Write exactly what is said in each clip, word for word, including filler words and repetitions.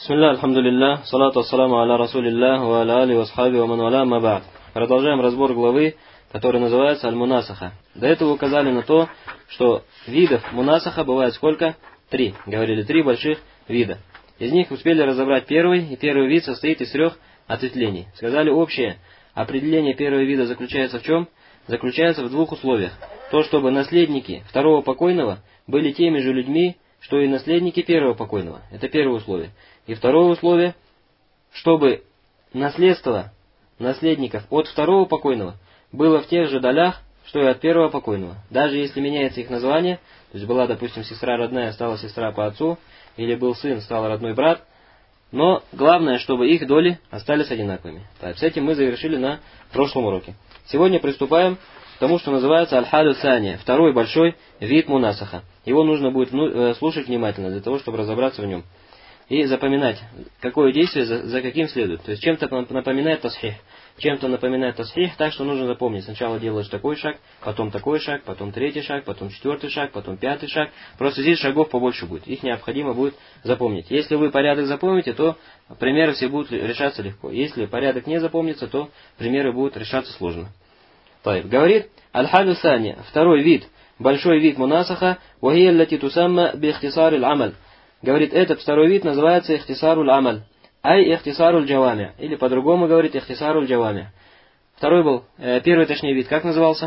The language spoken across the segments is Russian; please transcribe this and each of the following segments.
Бисмилля, альхамдулилля, салату ассаламу аля расулилля, ва аля али васхаби ва ман валя ма ба'д. Продолжаем разбор главы, которая называется Аль-Мунасаха. До этого указали на то, что видов Мунасаха бывает сколько? Три. Говорили, три больших вида. Из них успели разобрать первый, и первый вид состоит из трех ответвлений. Сказали, общее определение первого вида заключается в чем? Заключается в двух условиях. То, чтобы наследники второго покойного были теми же людьми, что и наследники первого покойного. Это первое условие. И второе условие, чтобы наследство наследников от второго покойного было в тех же долях, что и от первого покойного. Даже если меняется их название, то есть была, допустим, сестра родная, стала сестра по отцу, или был сын, стал родной брат, но главное, чтобы их доли остались одинаковыми. Так, с этим мы завершили на прошлом уроке. Сегодня приступаем к тому, что называется аль-хаду сания, второй большой вид мунасаха. Его нужно будет слушать внимательно, для того, чтобы разобраться в нем. И запоминать, какое действие за, за каким следует. То есть чем-то напоминает тасхих, чем-то напоминает тасхих, так что нужно запомнить. Сначала делаешь такой шаг, потом такой шаг, потом третий шаг, потом четвертый шаг, потом пятый шаг. Просто здесь шагов побольше будет. Их необходимо будет запомнить. Если вы порядок запомните, то примеры все будут решаться легко. Если порядок не запомнится, то примеры будут решаться сложно. Таиб. Говорит аль-хаду сани, второй вид, большой вид мунасаха, вахия лати тусамма би ихтисар аль-амаль. Говорит, этот второй вид называется ихтисаруль амаль, ай ихтисаруль джавами, или по-другому говорит ихтисаруль джавами. Второй был, э, первый точнее вид, как назывался?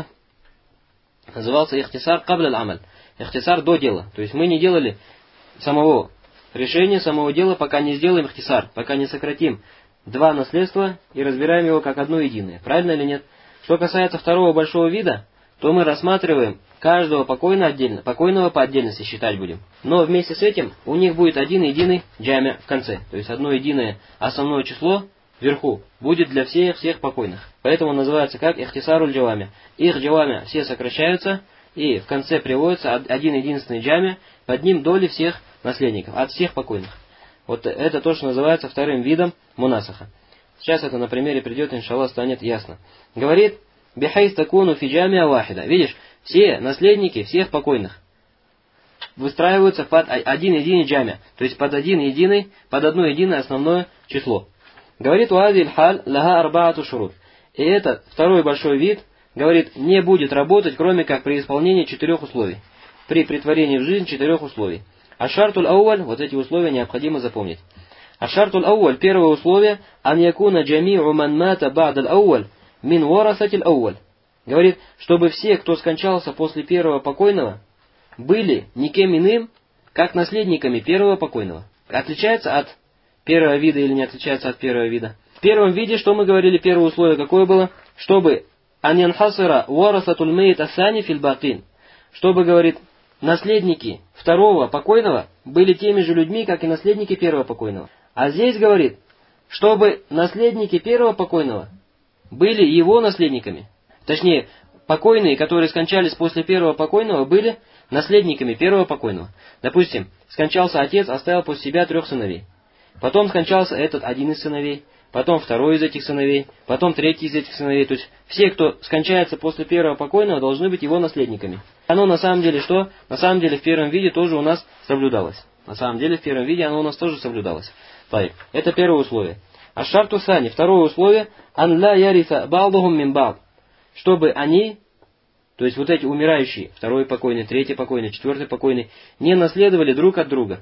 Назывался ихтисар кабляль амаль, ихтисар до дела. То есть мы не делали самого решения, самого дела, пока не сделаем ихтисар, пока не сократим два наследства и разбираем его как одно единое. Правильно или нет? Что касается второго большого вида, то мы рассматриваем каждого покойного отдельно, покойного по отдельности считать будем. Но вместе с этим у них будет один единый джамя в конце. То есть одно единое основное число вверху будет для всех всех покойных. Поэтому называется как ихтисаруль джавами. Их джавами все сокращаются, и в конце приводится один единственный джамя, под ним доли всех наследников, от всех покойных. Вот это то, что называется вторым видом мунасаха. Сейчас это на примере придет, иншаллах, станет ясно. Говорит, бихайс такуну фи джамия вахида. Видишь, все наследники всех покойных выстраиваются под один единый джамия, то есть под один единый, под одно единое основное число. Говорит, уазиль халь лага арбаату шурут. И этот второй большой вид, говорит, не будет работать, кроме как при исполнении четырех условий. При претворении в жизнь четырех условий. Ашартуль ауаль, вот эти условия необходимо запомнить. Ашартуль ауаль, первое условие, ан якуна джами'у ман мата ба'даль ауаль мин варасатиль ауаль. Говорит, чтобы все, кто скончался после первого покойного, были никем иным, как наследниками первого покойного. Отличается от первого вида или не отличается от первого вида? В первом виде, что мы говорили, первое условие какое было? Чтобы аньянхасыра варасатуль мейт асани фил бакин. Чтобы, говорит, наследники второго покойного были теми же людьми, как и наследники первого покойного. А здесь говорит, чтобы наследники первого покойного были его наследниками. Точнее, покойные, которые скончались после первого покойного, были наследниками первого покойного. Допустим, скончался отец, оставил после себя трех сыновей. Потом скончался этот один из сыновей, потом второй из этих сыновей, потом третий из этих сыновей. То есть все, кто скончается после первого покойного, должны быть его наследниками. Оно на самом деле что? На самом деле в первом виде тоже у нас соблюдалось. На самом деле в первом виде оно у нас тоже соблюдалось. Так, это первое условие. А шарту сани, второе условие, ан ла яриса ба'духум мин ба'д. Чтобы они, то есть вот эти умирающие, второй покойный, третий покойный, четвертый покойный, не наследовали друг от друга.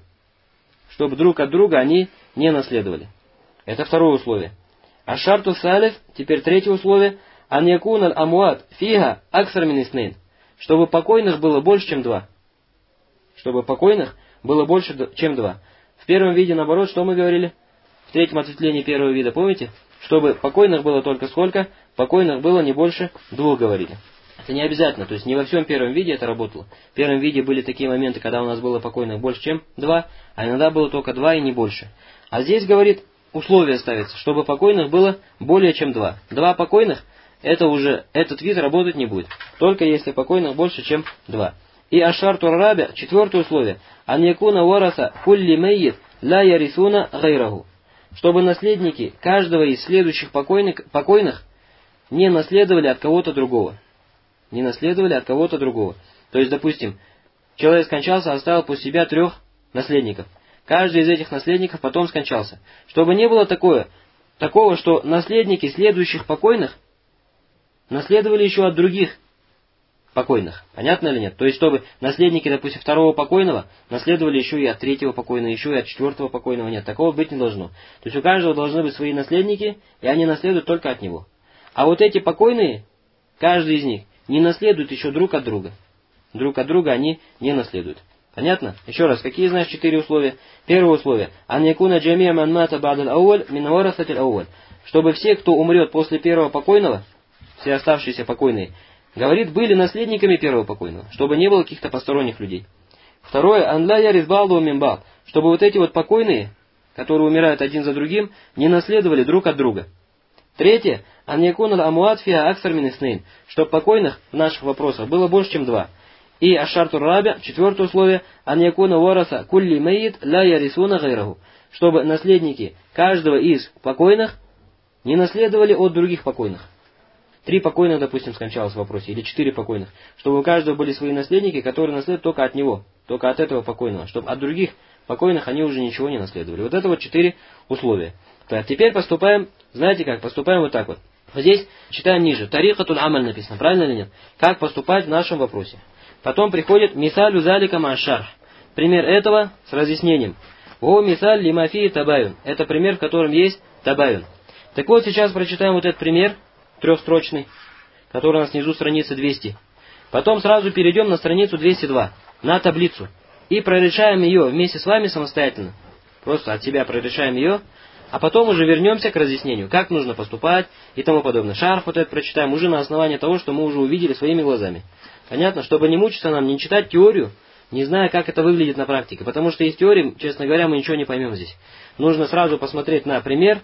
Чтобы друг от друга они не наследовали. Это второе условие. А шарту салиф, теперь третье условие, ан якуналь амуат фига аксар мин иснейн. Чтобы покойных было больше, чем два. Чтобы покойных было больше, чем два. В первом виде, наоборот, что мы говорили? В третьем ответвлении первого вида, помните? Чтобы покойных было только сколько? Покойных было не больше двух, говорили. Это не обязательно, то есть не во всем первом виде это работало. В первом виде были такие моменты, когда у нас было покойных больше, чем два, а иногда было только два и не больше. А здесь, говорит, условие ставится, чтобы покойных было более чем два. Два покойных, это уже, этот вид работать не будет. Только если покойных больше, чем два. И ашарту рабя, четвертое условие, ан якуна вараса кулли мейит ла ярисуна гайраху. Чтобы наследники каждого из следующих покойных, покойных не наследовали от кого-то другого. Не наследовали от кого-то другого. То есть, допустим, человек скончался, оставил после себя трех наследников. каждый из этих наследников потом скончался. Чтобы не было такое, такого, что наследники следующих покойных наследовали еще от других покойных. Понятно или нет? То есть, чтобы наследники, допустим, второго покойного наследовали еще и от третьего покойного, еще и от четвертого покойного. Нет, такого быть не должно. То есть, у каждого должны быть свои наследники, и они наследуют только от него. А вот эти покойные, каждый из них, не наследуют еще друг от друга. Друг от друга они не наследуют. Понятно? Еще раз, какие, знаешь, четыре условия? Первое условие. Ан якуна джамия ман мата ба'даль ауаль мин варасатиль ауаль. Чтобы все, кто умрет после первого покойного, все оставшиеся покойные, говорит, были наследниками первого покойного, чтобы не было каких-то посторонних людей. Второе. Ан ла ярис ба'ду мин ба'д. Чтобы вот эти вот покойные, которые умирают один за другим, не наследовали друг от друга. Третье. Ан якуна амуат фиа аксар мин иснейн. Чтобы покойных в наших вопросах было больше, чем два. И ашартур раби, четвертое условие, ан якуна вараса кулли мейит ла ярисуна гайраху. Чтобы наследники каждого из покойных не наследовали от других покойных. Три покойных, допустим, скончалось в вопросе, или четыре покойных. Чтобы у каждого были свои наследники, которые наследуют только от него, только от этого покойного. Чтобы от других покойных они уже ничего не наследовали. Вот это вот четыре условия. Так, теперь поступаем, знаете как, поступаем вот так вот. Вот здесь читаем ниже. Тарикатуль амаль написано, правильно или нет? Как поступать в нашем вопросе. Потом приходит мисалю залика машар. Пример этого с разъяснением. О мисаль лимафии табаюн. Это пример, в котором есть табаюн. Так вот, сейчас прочитаем вот этот пример, трехстрочный, который у нас внизу страницы двести. Потом сразу перейдем на страницу двести два, на таблицу. И прорешаем ее вместе с вами самостоятельно. Просто от себя прорешаем ее. А потом уже вернемся к разъяснению, как нужно поступать и тому подобное. Шарх вот этот прочитаем уже на основании того, что мы уже увидели своими глазами. Понятно? Чтобы не мучиться нам, не читать теорию, не зная, как это выглядит на практике. Потому что из теории, честно говоря, мы ничего не поймем здесь. Нужно сразу посмотреть на пример,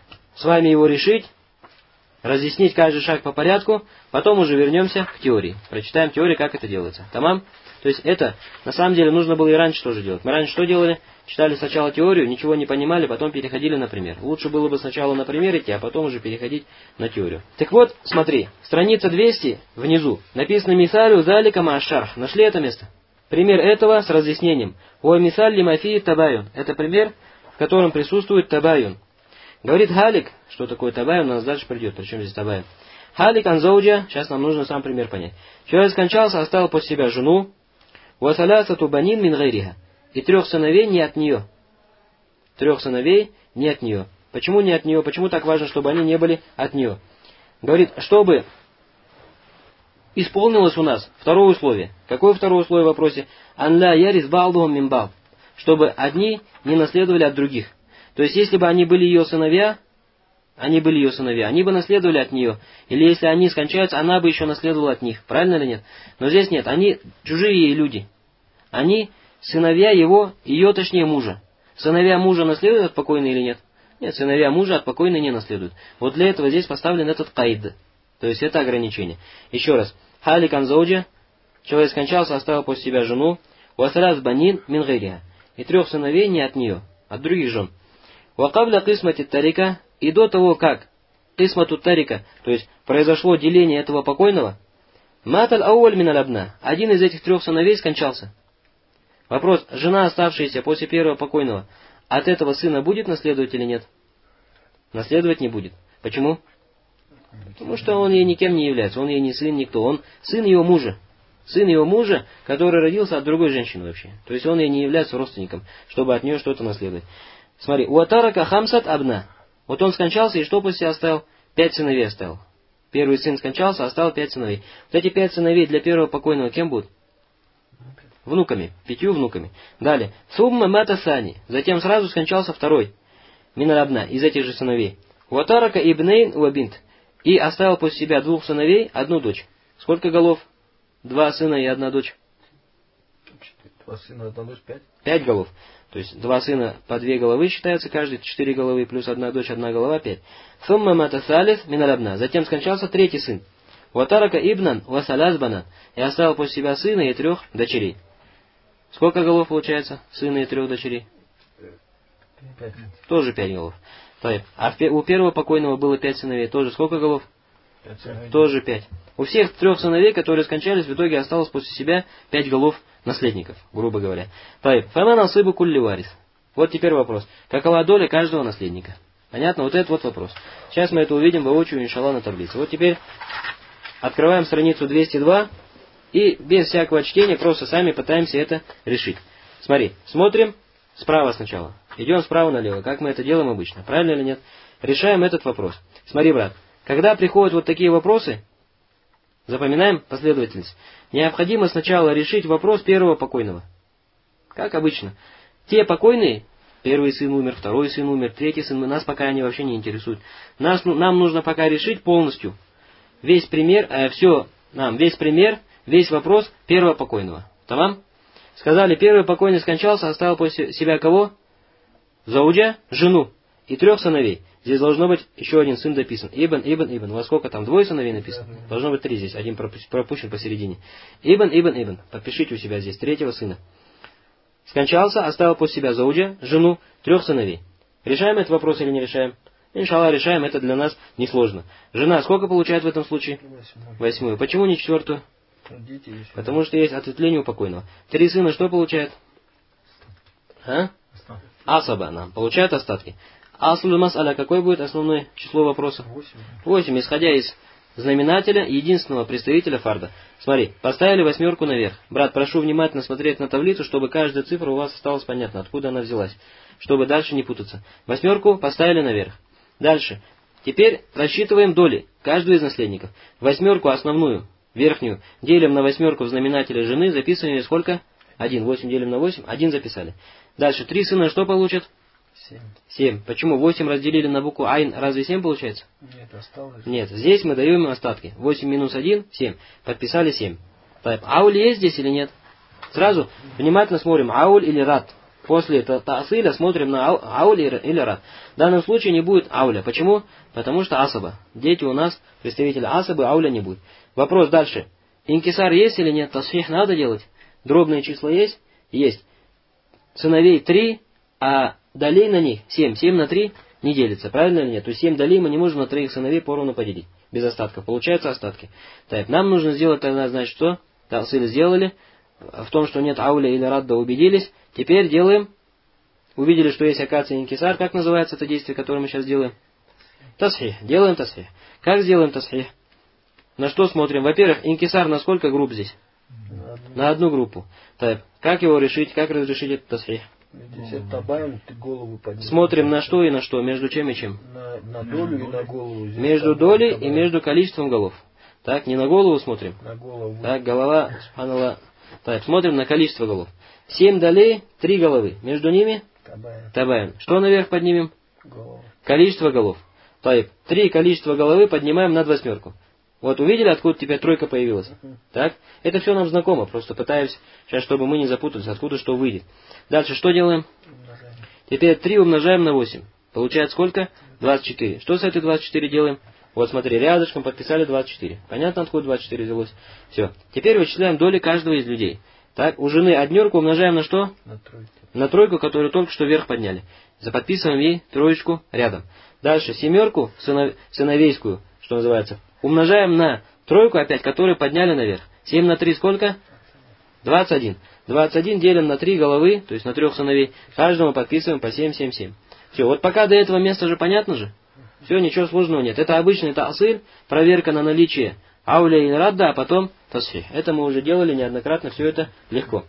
с вами его решить, разъяснить каждый шаг по порядку, потом уже вернемся к теории. Прочитаем теорию, как это делается. Тамам? То есть это, на самом деле, нужно было и раньше тоже делать. Мы раньше что делали? Читали сначала теорию, ничего не понимали, потом переходили на пример. Лучше было бы сначала на пример идти, а потом уже переходить на теорию. Так вот, смотри, страница двести, внизу, написано «Мисалю залика маашарх». Нашли это место? Пример этого с разъяснением. «О мисаль лимафии табаюн». Это пример, в котором присутствует табаюн. Говорит Халик, что такое табаюн, у нас дальше придет, причем здесь табаюн. Халик анзауджа, сейчас нам нужно сам пример понять. Человек скончался, оставил после себя жену, «Васалясату банин мин гайриха». И трех сыновей не от нее. Трех сыновей не от нее. Почему не от нее? Почему так важно, чтобы они не были от нее? Говорит, чтобы исполнилось у нас второе условие. Какое второе условие в вопросе? Ан ла ярис ба'духум мин ба'д. Чтобы одни не наследовали от других. То есть, если бы они были ее сыновья, они были ее сыновья, они бы наследовали от нее. Или если они скончаются, она бы еще наследовала от них. Правильно или нет? Но здесь нет. Они чужие люди. Они сыновья его, ее точнее мужа. Сыновья мужа наследуют от покойной или нет? Нет, сыновья мужа от покойной не наследуют. Вот для этого здесь поставлен этот каид. То есть это ограничение. Еще раз. Халик анзауджа. Человек скончался, оставил после себя жену. Уасалас банин мин гайриха. И трех сыновей не от нее, от других жен. Вакабля кисмати тарика. И до того, как кисмату тарика, то есть произошло деление этого покойного, маталь ауаль мин аль-абна. Один из этих трех сыновей скончался. Вопрос, жена, оставшаяся после первого покойного, от этого сына будет наследовать или нет? Наследовать не будет. Почему? Потому что он ей никем не является, он ей не сын, никто. Он сын ее мужа. Сын ее мужа, который родился от другой женщины вообще. То есть он ей не является родственником, чтобы от нее что-то наследовать. Смотри, уатарака хамсат абна. Вот он скончался, и что после себя оставил? Пять сыновей оставил. Первый сын скончался, оставил пять сыновей. Вот эти пять сыновей для первого покойного кем будут? Внуками, пятью внуками. Далее. Сумма мата сани. Затем сразу скончался второй. Минарабна, из этих же сыновей. Ватарака ибнейн уабинт. И оставил после себя двух сыновей, одну дочь. Сколько голов? Два сына и одна дочь. Два сына, одна дочь, пять? Пять голов. То есть два сына по две головы считаются каждый, четыре головы плюс одна дочь, одна голова, пять. Сумма мата салис минарабна. Затем скончался третий сын. Ватарака ибнан васалаз банан. И оставил после себя сына и трех дочерей. Сколько голов получается? Сына и трех дочерей? Пять. Тоже пять голов. А у первого покойного было пять сыновей. Тоже сколько голов? Пять сыновей. Тоже пять. У всех трех сыновей, которые скончались, в итоге осталось после себя пять голов наследников, грубо говоря. Фаман асыбу кулли варис. Вот теперь вопрос. Какова доля каждого наследника? Понятно? Вот этот вот вопрос. Сейчас мы это увидим воочию, иншаллах, на таблице. Вот теперь открываем страницу двести два и без всякого чтения просто сами пытаемся это решить. Смотри, смотрим справа сначала. Идем справа налево, как мы это делаем обычно. Правильно или нет? Решаем этот вопрос. Смотри, брат, когда приходят вот такие вопросы, запоминаем последовательность. Необходимо сначала решить вопрос первого покойного. Как обычно. Те покойные, первый сын умер, второй сын умер, третий сын, нас пока они вообще не интересуют. Нас, нам нужно пока решить полностью весь пример, э, все, нам весь пример, весь вопрос первого покойного. Тамам? Сказали, первый покойный скончался, оставил после себя кого? Зауджа, жену и трех сыновей. Здесь должно быть еще один сын дописан. Ибн, Ибн, Ибн. Во сколько там? Двое сыновей написано? Должно быть три здесь. Один пропущен посередине. Ибн, Ибн, Ибн. Подпишите у себя здесь. Третьего сына. Скончался, оставил после себя зауджа, жену, трех сыновей. Решаем этот вопрос или не решаем? Иншаллах, решаем. Это для нас несложно. Жена сколько получает в этом случае? Восьмую. Почему не четвертую? Потому что есть ответвление у покойного. Три сына что получает? А? Асаба нам. Получают остатки. Аслу мас'аля, какое будет основное число вопросов? Восемь. Исходя из знаменателя единственного представителя фарда. Смотри, поставили восьмерку наверх. Брат, прошу внимательно смотреть на таблицу, чтобы каждая цифра у вас осталась понятна, откуда она взялась. Чтобы дальше не путаться. Восьмерку поставили наверх. Дальше. Теперь рассчитываем доли каждого из наследников. Восьмерку основную, верхнюю, делим на восьмерку в знаменателе жены, записываем сколько? Один. Восемь делим на восемь, один записали. Дальше. Три сына что получат? Семь. Семь. Почему? Восемь разделили на букву Айн, разве семь получается? Нет, осталось. Нет, здесь мы даем им остатки. Восемь минус один, семь. Подписали семь. Так, ауль есть здесь или нет? Сразу внимательно смотрим, ауль или рад. После таасиля смотрим на ауль или рад. В данном случае не будет ауля. Почему? Потому что асаба. Дети у нас, представители асабы, ауля не будет. Вопрос дальше. Инкисар есть или нет? Тасхих надо делать? Дробные числа есть? Есть. Сыновей три, а долей на них семь. семь на три не делится. Правильно или нет? То есть семь долей мы не можем на троих сыновей поровну поделить. Без остатков. Получаются остатки. Так, нам нужно сделать тогда, значит, что? Тасиль сделали. В том, что нет ауля или радда, убедились. Теперь делаем. Увидели, что есть акация и инкисар. Как называется это действие, которое мы сейчас делаем? Тасхих. Делаем тасхих. Как сделаем тасхих? На что смотрим? Во-первых, инкисар на сколько групп здесь? На одну, на одну группу. Так, как его решить? Как разрешить этот тасхих? Если добавим, ты голову поднимешь. Смотрим на что и на что, между чем и чем? На, на долю и на голову. Здесь между долей и между количеством голов. Так, не на голову смотрим. На голову. Так, голова, субханаллах. Так, смотрим на количество голов. Семь долей, три головы. Между ними? Табаем. Табаем. Что наверх поднимем? Голову. Количество голов. Так, три количества головы поднимаем над восьмерку. Вот увидели, откуда теперь тройка появилась? Uh-huh. Так? Это все нам знакомо, просто пытаюсь сейчас, чтобы мы не запутались, откуда что выйдет. Дальше что делаем? Умножаем. Теперь три умножаем на восемь. Получается сколько? двадцать четыре. Что с этой двадцать четыре делаем? Вот смотри, рядышком подписали двадцать четыре. Понятно, откуда двадцать четыре взялось? Все. Теперь вычисляем доли каждого из людей. Так, у жены однерку умножаем на что? На тройку. На тройку, которую только что вверх подняли. Заподписываем ей троечку рядом. Дальше семерку, сынов... сыновейскую, что называется, умножаем на тройку опять, которую подняли наверх. семь на три сколько? двадцать один. двадцать один делим на три головы, то есть на трех сыновей. Каждому подписываем по семь, семь, семь. Все, вот пока до этого места же понятно же? Все, ничего сложного нет. Это обычный таасиль, проверка на наличие ауля и радда, а потом тасхих. Это мы уже делали неоднократно, все это легко.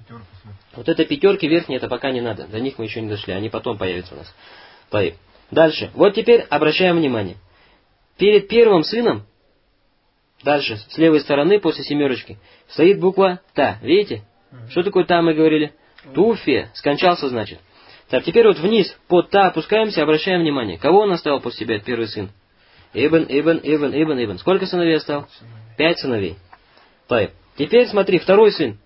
Вот это пятерки верхние, это пока не надо. До них мы еще не дошли, они потом появятся у нас. Поехали. Дальше. Вот теперь обращаем внимание. Перед первым сыном, дальше, с левой стороны, после семерочки, стоит буква Та. Видите? Mm-hmm. Что такое Та, мы говорили? Mm-hmm. Туфе. Скончался, значит. Так, теперь вот вниз, под Та опускаемся, обращаем внимание. Кого он оставил после себя, первый сын? Ибн, Ибн, Ибн, Ибн, Ибн. Сколько сыновей оставил? Пять сыновей. Так, теперь смотри, второй сын.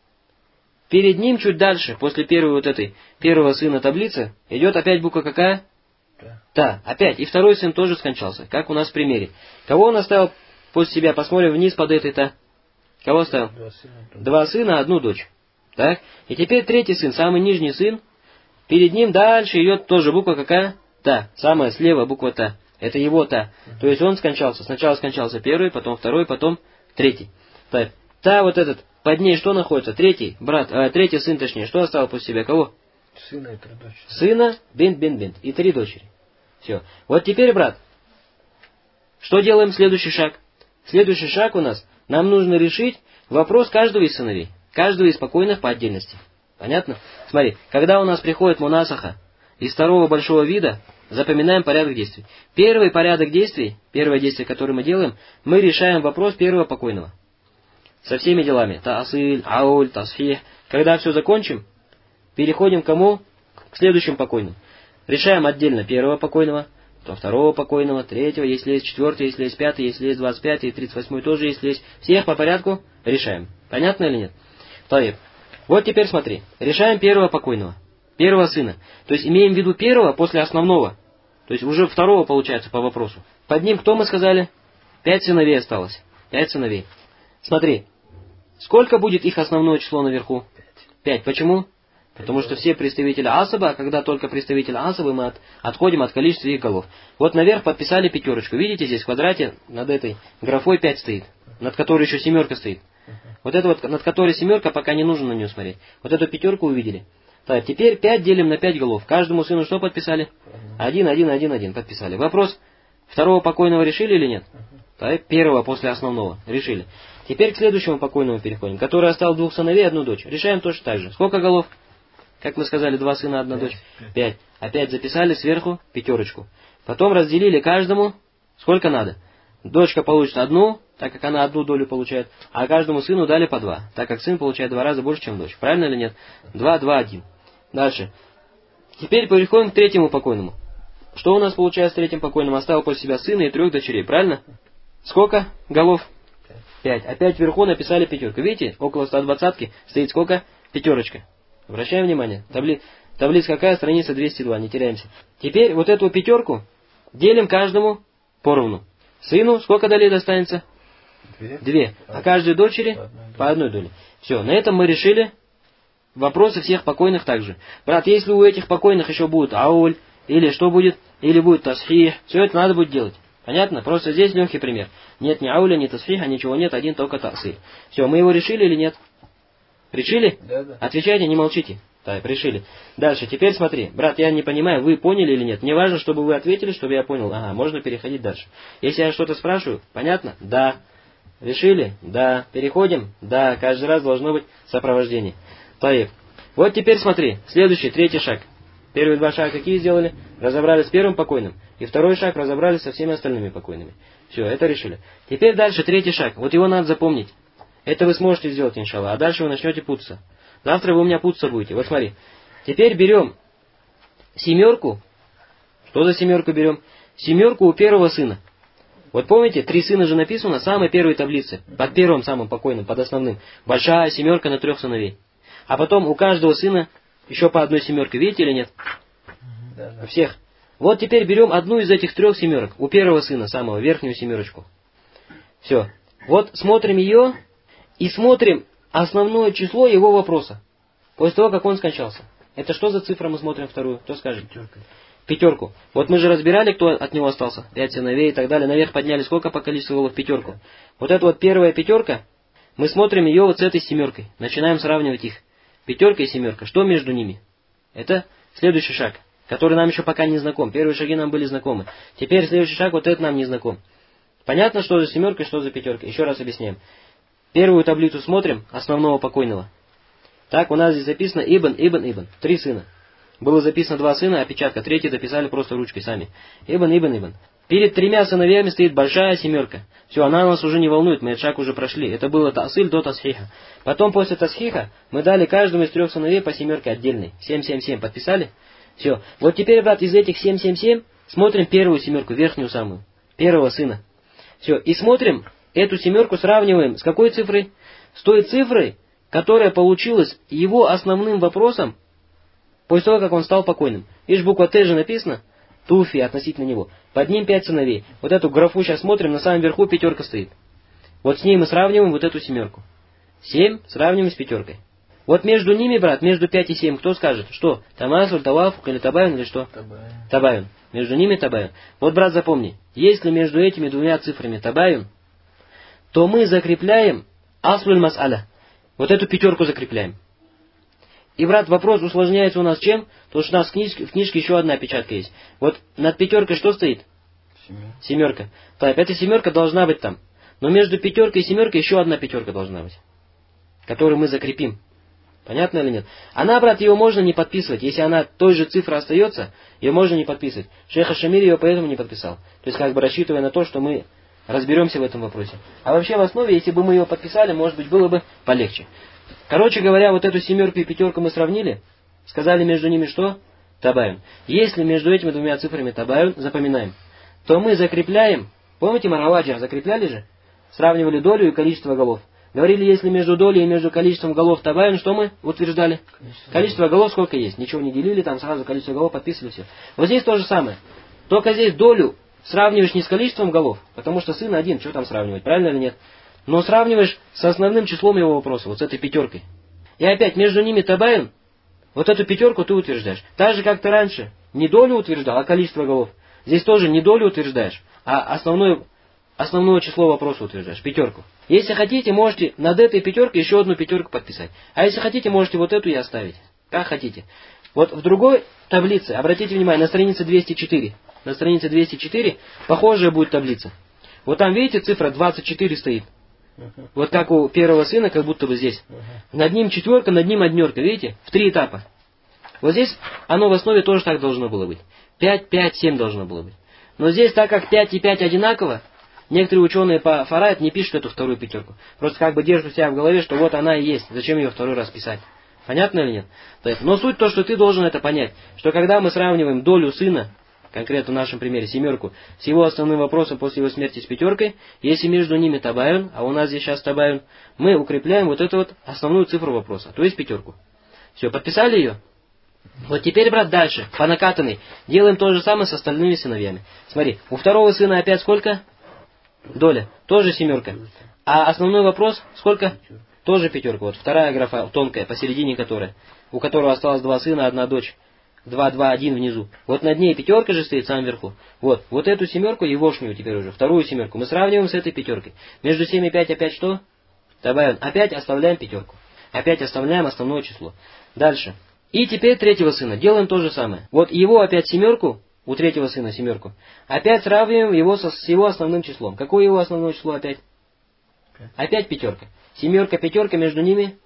Перед ним чуть дальше, после первой вот этой, первого сына таблицы, идет опять буква какая? Та. Опять. И второй сын тоже скончался, как у нас в примере. Кого он оставил после себя? Посмотрим вниз под этой Та. Кого оставил? Два сына, Два сына, одну дочь. Так. И теперь третий сын, самый нижний сын. Перед ним дальше идет тоже буква какая? Та. Самая слева буква Та. Это его Та. Uh-huh. То есть он скончался. Сначала скончался первый, потом второй, потом третий. Так. Та вот этот, под ней что находится? Третий брат, а, третий сын точнее. Что оставил после себя? Кого? Сына и три дочери. Сына, бинт, бинт, бинт. И три дочери. Все. Вот теперь, брат, что делаем следующий шаг? Следующий шаг у нас, нам нужно решить вопрос каждого из сыновей. Каждого из покойных по отдельности. Понятно? Смотри, когда у нас приходит мунасаха из второго большого вида, запоминаем порядок действий. Первый порядок действий, первое действие, которое мы делаем, мы решаем вопрос первого покойного. Со всеми делами. Таасиль, ауль, тасхих. Когда все закончим, переходим к кому? К следующим покойным. Решаем отдельно первого покойного, то второго покойного, третьего, если есть четвертый, если есть пятый, если есть двадцать пятый, и тридцать восьмой тоже, если есть. Всех по порядку решаем. Понятно или нет? Таиб. Вот теперь смотри. Решаем первого покойного. Первого сына. То есть имеем в виду первого после основного. То есть уже второго получается по вопросу. Под ним кто мы сказали? Пять сыновей осталось. Пять сыновей. Смотри. Сколько будет их основное число наверху? Пять. Почему? Потому что все представители асаба, а когда только представители асаба, мы от, отходим от количества их голов. Вот наверх подписали пятерочку. Видите, здесь в квадрате над этой графой пять стоит. Над которой еще семерка стоит. Вот это вот, над которой семерка, пока не нужно на нее смотреть. Вот эту пятерку увидели. Так, теперь пять делим на пять голов. Каждому сыну что подписали? Один, один, один, один подписали. Вопрос, второго покойного решили или нет? Так, первого после основного решили. Теперь к следующему покойному переходим, который оставил двух сыновей и одну дочь. Решаем точно так же. Сколько голов? Как мы сказали, два сына, одна дочь. Пять. Опять записали сверху пятерочку. Потом разделили каждому сколько надо. Дочка получит одну, так как она одну долю получает, а каждому сыну дали по два, так как сын получает два раза больше, чем дочь. Правильно или нет? Два, два, один. Дальше. Теперь переходим к третьему покойному. Что у нас получается с третьим покойным? Оставил после себя сына и трех дочерей, правильно? Сколько голов? Пять. Опять вверху написали пятерку. Видите, около ста двадцатки стоит сколько? Пятерочка. Обращаем внимание. Табли... Таблица какая? Страница двести два, не теряемся. Теперь вот эту пятерку делим каждому поровну. Сыну сколько долей достанется? Две. Две. А каждой дочери по одной доле. Все, на этом мы решили вопросы всех покойных также. Брат, если у этих покойных еще будет ауль, или что будет, или будет тасхих, все это надо будет делать. Понятно? Просто здесь легкий пример. Нет ни ауля, ни тасхиха, ничего нет, один только тасиль. Все, мы его решили или нет? Решили? Да, да. Отвечайте, не молчите. Так, решили. Дальше, теперь смотри. Брат, я не понимаю, вы поняли или нет. Мне важно, чтобы вы ответили, чтобы я понял. Ага, можно переходить дальше. Если я что-то спрашиваю, понятно? Да. Решили? Да. Переходим? Да. Каждый раз должно быть сопровождение. Таиб. Вот теперь смотри. Следующий, третий шаг. Первые два шага какие сделали? Разобрались с первым покойным. И второй шаг разобрались со всеми остальными покойными. Все, это решили. Теперь дальше третий шаг. Вот его надо запомнить. Это вы сможете сделать, иншаллах. А дальше вы начнете путаться. Завтра вы у меня путаться будете. Вот смотри. Теперь берем семерку. Что за семерку берем? Семерку у первого сына. Вот помните, три сына же написано на самой первой таблице. Под первым самым покойным, под основным. Большая семерка на трех сыновей. А потом у каждого сына еще по одной семерке. Видите или нет? Да, да. У всех. Вот теперь берем одну из этих трех семерок. У первого сына, самого, верхнюю семерочку. Все. Вот смотрим ее и смотрим основное число его вопроса. После того, как он скончался. Это что за цифра мы смотрим вторую? Кто скажет? Пятерка. Пятерку. Вот мы же разбирали, кто от него остался. Пять сыновей и так далее. Наверх подняли сколько по количеству голов? Пятерку. Вот эта вот первая пятерка, мы смотрим ее вот с этой семеркой. Начинаем сравнивать их. Пятерка и семерка. Что между ними? Это следующий шаг, который нам еще пока не знаком. Первые шаги нам были знакомы. Теперь следующий шаг, вот это нам не знаком. Понятно, что за семерка и что за пятерка? Еще раз объясняем. Первую таблицу смотрим, основного покойного. Так, у нас здесь записано Ибн, Ибн, Ибн. Три сына. Было записано два сына, опечатка. Третий записали просто ручкой сами. Ибн, Ибн, Ибн. Перед тремя сыновьями стоит большая семерка. Все, она нас уже не волнует, мы этот шаг уже прошли. Это было тасиль до тасхиха. Потом после тасхиха мы дали каждому из трех сыновей по семерке отдельной. семь, семь, семь. Подписали? Все. Вот теперь, брат, из этих семь, семь, семь смотрим первую семерку, верхнюю самую. Первого сына. Все. И смотрим, эту семерку сравниваем с какой цифрой? С той цифрой, которая получилась его основным вопросом после того, как он стал покойным. Видишь, буква Т же написана, туфи относительно него. Под ним пять сыновей. Вот эту графу сейчас смотрим, на самом верху пятерка стоит. Вот с ней мы сравниваем вот эту семерку. Семь сравниваем с пятеркой. Вот между ними, брат, между пять и семь, кто скажет? Что? Тамасуль, Тавафук или Табайон или что? Табайон. Табайон. Между ними Табайон. Вот, брат, запомни, если между этими двумя цифрами Табайон, то мы закрепляем Аслуль Мас'аля. Вот эту пятерку закрепляем. И, брат, вопрос усложняется у нас чем? Потому что у нас в книжке, в книжке еще одна печатка есть. Вот над пятеркой что стоит? Семерка. Семерка. Так, эта семерка должна быть там. Но между пятеркой и семеркой еще одна пятерка должна быть, которую мы закрепим. Понятно или нет? Она, брат, ее можно не подписывать. Если она той же цифры остается, ее можно не подписывать. Шейх аш-Шамиль ее поэтому не подписал. То есть, как бы рассчитывая на то, что мы разберемся в этом вопросе. А вообще в основе, если бы мы ее подписали, может быть, было бы полегче. Короче говоря, вот эту семерку и пятерку мы сравнили. Сказали между ними что? Табаюн. Если между этими двумя цифрами табаюн, запоминаем, то мы закрепляем. Помните, Мараваджа закрепляли же? Сравнивали долю и количество голов. Говорили, если между долей и между количеством голов табаюн, что мы утверждали? Количество, количество голов сколько есть. Ничего не делили, там сразу количество голов подписывали все. Вот здесь то же самое. Только здесь долю сравниваешь не с количеством голов, потому что сын один, что там сравнивать, правильно или нет? Но сравниваешь с основным числом его вопроса, вот с этой пятеркой. И опять между ними табаюн, вот эту пятерку ты утверждаешь. Так же, как ты раньше не долю утверждал, а количество голов. Здесь тоже не долю утверждаешь, а основное, основное число вопроса утверждаешь, пятерку. Если хотите, можете над этой пятеркой еще одну пятерку подписать. А если хотите, можете вот эту и оставить. Как хотите. Вот в другой таблице, обратите внимание, на странице двести четыре. На странице двести четыре похожая будет таблица. Вот там, видите, цифра двадцать четыре стоит. Вот как у первого сына, как будто бы здесь. Над ним четверка, над ним однерка, видите? В три этапа. Вот здесь оно в основе тоже так должно было быть. пять, пять, семь должно было быть. Но здесь, так как пять и пять одинаково, некоторые ученые по Фарайд не пишут эту вторую пятерку. Просто как бы держат себя в голове, что вот она и есть. Зачем ее второй раз писать? Понятно или нет? Но суть то, что ты должен это понять. Что когда мы сравниваем долю сына, конкретно в нашем примере семерку, с его основным вопросом после его смерти с пятеркой, если между ними табаюн, а у нас здесь сейчас табаюн, мы укрепляем вот эту вот основную цифру вопроса, то есть пятерку. Все, подписали ее? Вот теперь, брат, дальше, по накатанной, делаем то же самое с остальными сыновьями. Смотри, у второго сына опять сколько? Доля, тоже семерка. А основной вопрос сколько? Тоже пятерка. Вот вторая графа, тонкая, посередине которой, у которого осталось два сына, одна дочь. Два, два, один внизу. Вот над ней пятерка же стоит сам вверху. Вот, вот эту семерку, егошнюю теперь уже, вторую семерку, мы сравниваем с этой пятеркой. Между семь и пять опять что? Табаюн. Опять оставляем пятерку. Опять оставляем основное число. Дальше. И теперь третьего сына. Делаем то же самое. Вот его опять семерку, у третьего сына семерку. Опять сравниваем его со, с его основным числом. Какое его основное число опять? Опять пятерка. Семерка, пятерка, между ними?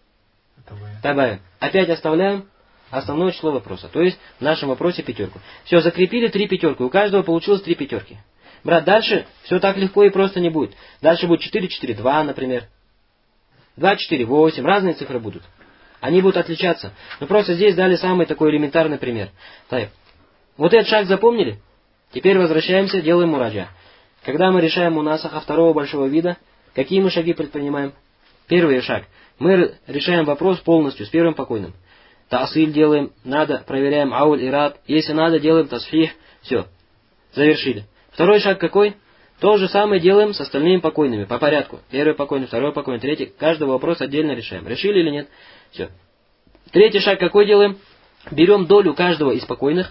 Табаюн. Опять оставляем основное число вопроса. То есть в нашем вопросе пятерку. Все, закрепили три пятерки. У каждого получилось три пятерки. Брат, дальше все так легко и просто не будет. Дальше будет четыре, четыре, два, например. два, четыре, восемь. Разные цифры будут. Они будут отличаться. Но просто здесь дали самый такой элементарный пример. Так. Вот этот шаг запомнили? Теперь возвращаемся, делаем мураджа. Когда мы решаем мунасаха второго большого вида, какие мы шаги предпринимаем? Первый шаг. Мы решаем вопрос полностью, с первым покойным. Тасиль делаем, надо, проверяем ауль и раб. Если надо, делаем тасфих. Все. Завершили. Второй шаг какой? То же самое делаем с остальными покойными, по порядку. Первый покойный, второй покойный, третий. Каждый вопрос отдельно решаем. Решили или нет? Все. Третий шаг какой делаем? Берем долю каждого из покойных,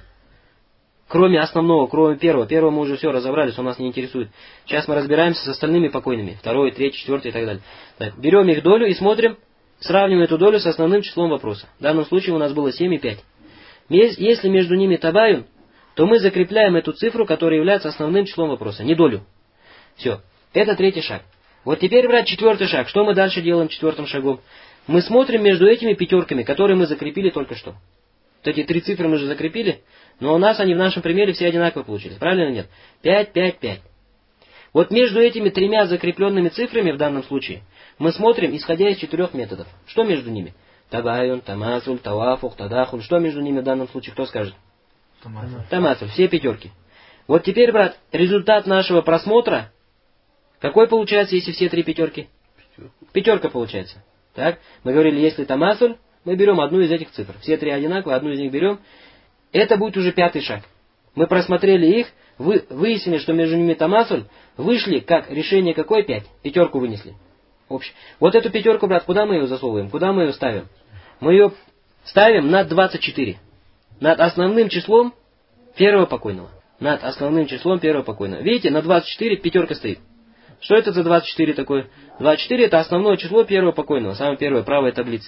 кроме основного, кроме первого. Первого мы уже все разобрались, он нас не интересует. Сейчас мы разбираемся с остальными покойными. Второй, третий, четвертый и так далее. Так, берем их долю и смотрим, сравниваем эту долю с основным числом вопроса. В данном случае у нас было семь и пять. Если между ними табаюн, то мы закрепляем эту цифру, которая является основным числом вопроса, не долю. Все. Это третий шаг. Вот теперь, брат, четвертый шаг. Что мы дальше делаем четвертым шагом? Мы смотрим между этими пятерками, которые мы закрепили только что. Вот эти три цифры мы же закрепили, но у нас они в нашем примере все одинаково получились. Правильно или нет? пять, пять, пять. Вот между этими тремя закрепленными цифрами в данном случае мы смотрим, исходя из четырех методов. Что между ними? Табаюн, тамасуль, тавафух, тадахуль. Что между ними в данном случае? Кто скажет? Тамасуль. Тамасуль. Все пятерки. Вот теперь, брат, результат нашего просмотра какой получается, если все три пятерки? Пятерка получается. Так, мы говорили, если тамасуль, мы берем одну из этих цифр. Все три одинаковые, одну из них берем. Это будет уже пятый шаг. Мы просмотрели их, вы, выяснили, что между ними тамасуль, вышли, как решение какой пять? Пятерку вынесли. Общий. Вот эту пятерку, брат, куда мы ее засовываем? Куда мы ее ставим? Мы ее ставим над двадцать четыре. Над основным числом первого покойного. Над основным числом первого покойного. Видите, на двадцать четыре пятерка стоит. Что это за двадцать четыре такое? двадцать четыре это основное число первого покойного. Самая первая правая таблица.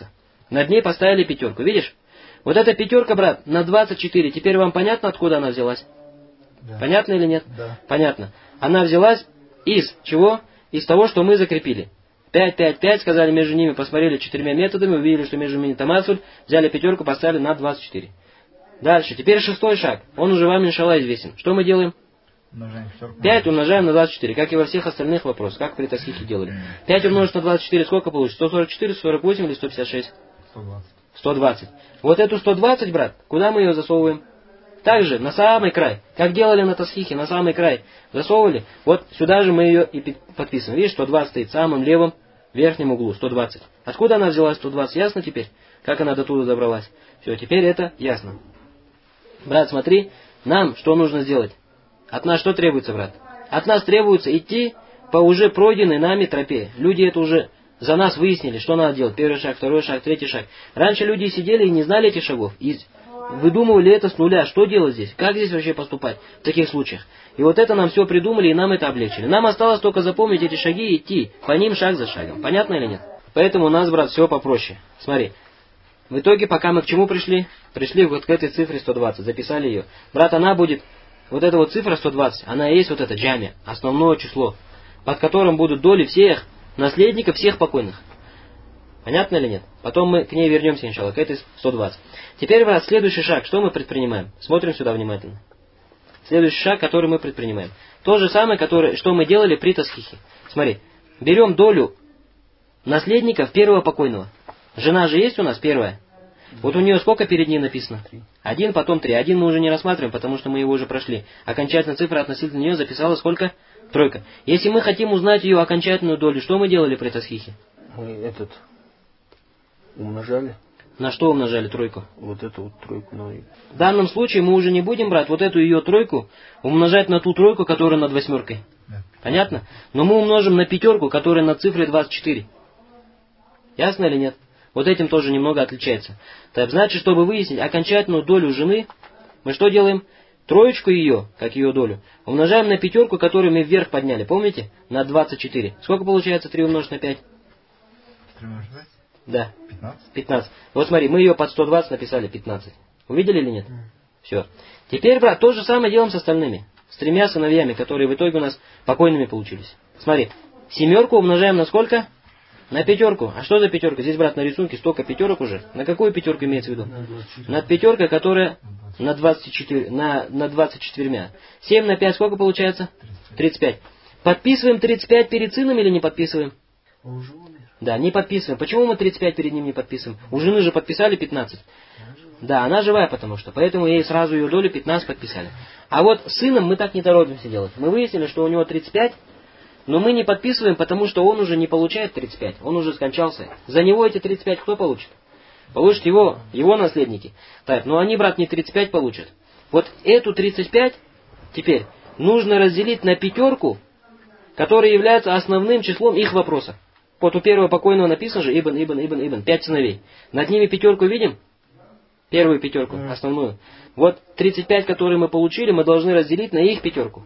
Над ней поставили пятерку. Видишь? Вот эта пятерка, брат, на двадцать четыре. Теперь вам понятно, откуда она взялась? Да. Понятно или нет? Да. Понятно. Она взялась из чего? Из того, что мы закрепили. пять, пять, пять, сказали между ними, посмотрели четырьмя методами, увидели, что между ними тамасуль, взяли пятерку, поставили на двадцать четыре. Дальше. Теперь шестой шаг. Он уже вам, иншаллах, известен. Что мы делаем? Умножаем пятерку. пять умножаем на двадцать четыре, как и во всех остальных вопросах, как при тасхихе делали. пять умножить на двадцать четыре, сколько получится? сто сорок четыре, сто сорок восемь или сто пятьдесят шесть? сто двадцать. сто двадцать. Вот эту сто двадцать, брат, куда мы ее засовываем? Также на самый край. Как делали на тасхихе, на самый край. Засовывали. Вот сюда же мы ее и подписываем. Видишь, сто двадцать стоит в самом левом верхнем углу. сто двадцать. Откуда она взялась сто двадцать? Ясно теперь? Как она до туда добралась? Все, теперь это ясно. Брат, смотри, нам что нужно сделать? От нас что требуется, брат? От нас требуется идти по уже пройденной нами тропе. Люди это уже за нас выяснили, что надо делать. Первый шаг, второй шаг, третий шаг. Раньше люди сидели и не знали этих шагов. И выдумывали это с нуля. Что делать здесь? Как здесь вообще поступать в таких случаях? И вот это нам все придумали, и нам это облегчили. Нам осталось только запомнить эти шаги и идти по ним шаг за шагом. Понятно или нет? Поэтому у нас, брат, все попроще. Смотри. В итоге, пока мы к чему пришли? Пришли вот к этой цифре сто двадцать. Записали ее. Брат, она будет... Вот эта вот цифра сто двадцать, она и есть вот это джамия, основное число, под которым будут доли всех наследников, всех покойных. Понятно или нет? Потом мы к ней вернемся, иншаллах, к этой сто двадцать. Теперь, брат, следующий шаг, что мы предпринимаем? Смотрим сюда внимательно. Следующий шаг, который мы предпринимаем. То же самое, который, что мы делали при тасхихе. Смотри, берем долю наследников первого покойного. Жена же есть у нас первая. Вот у нее сколько перед ней написано? Один, потом три. Один мы уже не рассматриваем, потому что мы его уже прошли. Окончательная цифра относительно нее записала сколько? Тройка. Если мы хотим узнать ее окончательную долю, что мы делали при тасхихе? Мы этот умножали. На что умножали тройку? Вот эту вот тройку. На... В данном случае мы уже не будем брать вот эту ее тройку, умножать на ту тройку, которая над восьмеркой. Да. Понятно? Но мы умножим на пятерку, которая над цифрой двадцать четыре. Ясно или нет? Вот этим тоже немного отличается. Так, значит, чтобы выяснить окончательную долю жены, мы что делаем? Троечку ее, как ее долю, умножаем на пятерку, которую мы вверх подняли. Помните? На двадцать четыре. Сколько получается три умножить на пять? три умножить на пять? Да. пятнадцать. пятнадцать. Вот смотри, мы ее под сто двадцать написали пятнадцать. Увидели или нет? Mm. Все. Теперь, брат, то же самое делаем с остальными. С тремя сыновьями, которые в итоге у нас покойными получились. Смотри, семерку умножаем на сколько? На пятерку. А что за пятерка? Здесь, брат, на рисунке столько пятерок уже. На какую пятерку имеется в виду? На пятерка, которая на двадцать четыре, на, на двадцать четыре. семь на пять сколько получается? тридцать пять. Подписываем тридцать пять перед сыном или не подписываем? Уже умер. Да, не подписываем. Почему мы тридцать пять перед ним не подписываем? У жены же подписали пятнадцать. Да, она живая, потому что. Поэтому ей сразу ее долю пятнадцать подписали. А вот с сыном мы так не торопимся делать. Мы выяснили, что у него тридцать пять. Но мы не подписываем, потому что он уже не получает тридцать пять. Он уже скончался. За него эти тридцать пять кто получит? Получат его, его наследники. Так, но они, брат, не тридцать пять получат. Вот эту тридцать пять теперь нужно разделить на пятерку, которая является основным числом их вопроса. Вот у первого покойного написано же Ибн, Ибн, Ибн, Ибн. Пять сыновей. Над ними пятерку видим? Первую пятерку, основную. Вот тридцать пять, которые мы получили, мы должны разделить на их пятерку.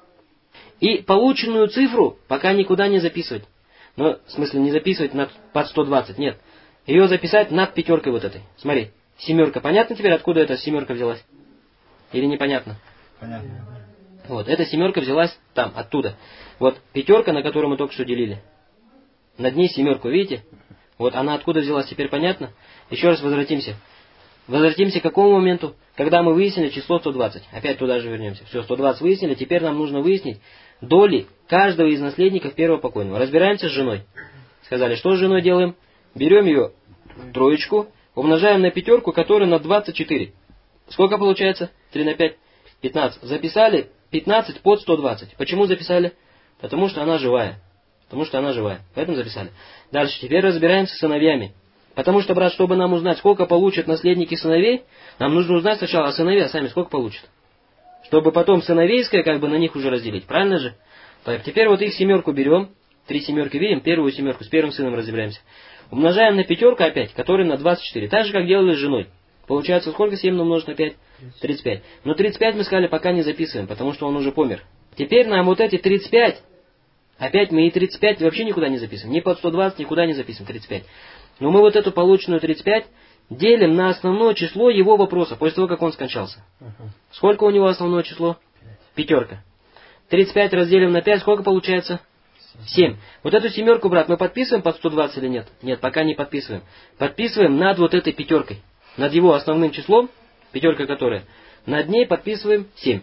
И полученную цифру пока никуда не записывать. Но, в смысле, не записывать над, под сто двадцать, нет. Ее записать над пятеркой вот этой. Смотри, семерка. Понятно теперь, откуда эта семерка взялась? Или непонятно? Понятно. Вот, эта семерка взялась там, оттуда. Вот пятерка, на которую мы только что делили. Над ней семерку, видите? Вот она откуда взялась, теперь понятно? Еще раз возвратимся. Возвратимся к какому моменту? Когда мы выяснили число сто двадцать. Опять туда же вернемся. Все, сто двадцать выяснили. Теперь нам нужно выяснить доли каждого из наследников первого покойного. Разбираемся с женой. Сказали, что с женой делаем? Берем ее троечку, умножаем на пятерку, которая на двадцать четыре. Сколько получается? три на пять. пятнадцать. Записали пятнадцать под сто двадцать. Почему записали? Потому что она живая. Потому что она живая. Поэтому записали. Дальше. Теперь разбираемся с сыновьями. Потому что, брат, чтобы нам узнать, сколько получат наследники сыновей, нам нужно узнать сначала, а сыновья сами сколько получат. Чтобы потом сыновейское, как бы на них уже разделить. Правильно же? Так, теперь вот их семерку берем. Три семерки видим, первую семерку с первым сыном разбираемся. Умножаем на пятерку опять, которая на двадцать четыре. Так же, как делали с женой. Получается, сколько семь умножить на пять? тридцать пять. Но тридцать пять мы сказали, пока не записываем, потому что он уже помер. Теперь нам вот эти тридцать пять, опять мы и тридцать пять вообще никуда не записываем. Ни под сто двадцать никуда не записываем тридцать пять. Но мы вот эту полученную тридцать пять делим на основное число его вопроса, после того, как он скончался. Угу. Сколько у него основное число? Пятерка. тридцать пять разделим на пять, сколько получается? семь. Вот эту семерку, брат, мы подписываем под сто двадцать или нет? Нет, пока не подписываем. Подписываем над вот этой пятеркой. Над его основным числом, пятерка которая, над ней подписываем семь.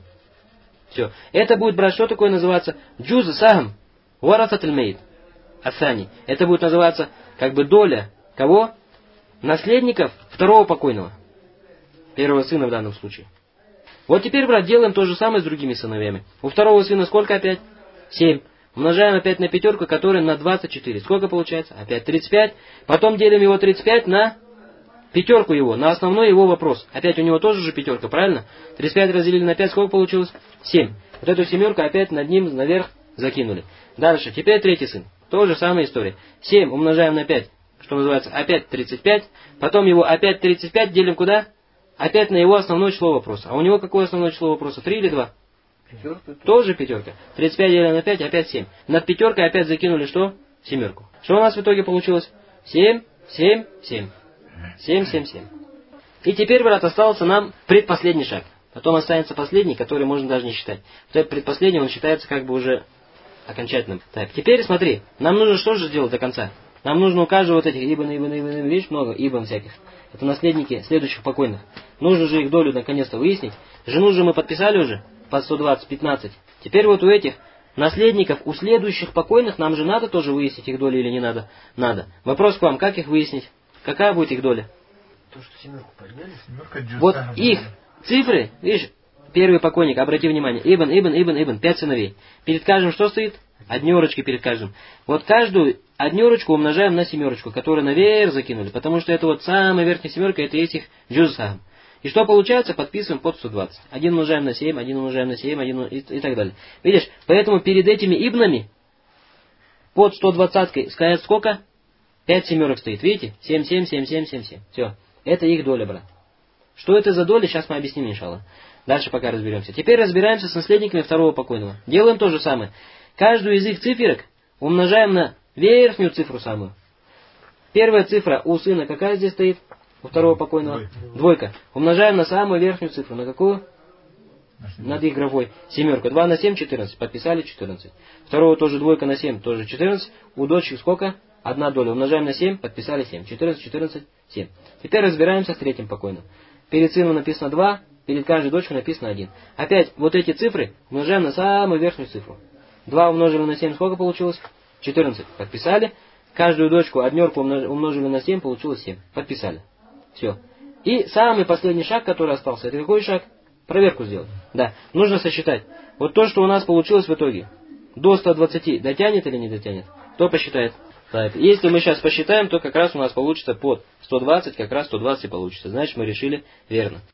Все. Это будет, брат, что такое называться? Джуз сахам варасат аль-мейт. Асани. Это будет называться как бы доля кого? Наследников второго покойного. Первого сына в данном случае. Вот теперь, брат, делаем то же самое с другими сыновьями. У второго сына сколько опять? семь. Умножаем опять на пятерку, которая на двадцать четыре. Сколько получается? Опять тридцать пять. Потом делим его тридцать пять на пятерку его, на основной его вопрос. Опять у него тоже же пятерка, правильно? тридцать пять разделили на пять, сколько получилось? семь. Вот эту семерку опять над ним наверх закинули. Дальше, теперь третий сын. Тоже самая история. семь умножаем на пять, что называется, опять тридцать пять. Потом его опять тридцать пять делим куда? Опять на его основное число вопроса. А у него какое основное число вопроса? три или два? Пятерка. Тоже пятерка. тридцать пять делим на пять, опять семь. Над пятеркой опять закинули что? Семерку. Что у нас в итоге получилось? семь, семь, семь. семь, семь, семь. И теперь, брат, остался нам предпоследний шаг. Потом останется последний, который можно даже не считать. Вот предпоследний, он считается как бы уже окончательным. Так, теперь смотри, нам нужно что же сделать до конца? Нам нужно у каждого вот этих ибн, ибн, ибн, ибн, видишь, много ибн всяких. Это наследники следующих покойных. Нужно же их долю наконец-то выяснить. Жену же мы подписали уже под сто двадцать, пятнадцать. Теперь вот у этих наследников, у следующих покойных, нам же надо тоже выяснить их долю или не надо? Надо. Вопрос к вам, как их выяснить? Какая будет их доля? То, что семерку подняли. Семерка джуз Вот сахам. их цифры, видишь, первый покойник, обрати внимание, ибн, ибн, ибн, ибн, пять сыновей. Перед каждым что стоит? Однерочки перед каждым. Вот каждую однерочку умножаем на семерочку, которую наверх закинули, потому что это вот самая верхняя семерка, это есть их джуз сахам. И что получается? Подписываем под сто двадцать. Один умножаем на семь, один умножаем на семь, один и, и так далее. Видишь, поэтому перед этими ибнами под сто двадцаткой сказать сколько? пять семерок стоит. Видите? семь, семь, семь, семь, семь, семь. Все. Это их доля, брат. Что это за доля? Сейчас мы объясним, иншаллах. Дальше пока разберемся. Теперь разбираемся с наследниками второго покойного. Делаем то же самое. Каждую из их циферок умножаем на верхнюю цифру самую. Первая цифра у сына какая здесь стоит? У второго покойного? Двойка. Двойка. Умножаем на самую верхнюю цифру. На какую? Над их графой. Семерка. два на семь, четырнадцать. Подписали четырнадцать. Второго тоже двойка на семь, тоже четырнадцать. У дочек сколько? Одна доля. Умножаем на семь, подписали семь. четырнадцать, четырнадцать, семь. Теперь разбираемся с третьим покойным. Перед сыном написано два, перед каждой дочкой написано один. Опять вот эти цифры умножаем на самую верхнюю цифру. два умножили на семь, сколько получилось? четырнадцать. Подписали. Каждую дочку однерку умножили на семь, получилось семь. Подписали. Все. И самый последний шаг, который остался, это какой шаг? Проверку сделать. Да. Нужно сосчитать. Вот то, что у нас получилось в итоге. До ста двадцати дотянет или не дотянет? Кто посчитает? Так. Если мы сейчас посчитаем, то как раз у нас получится под сто двадцать, как раз сто двадцать получится. Значит, мы решили верно.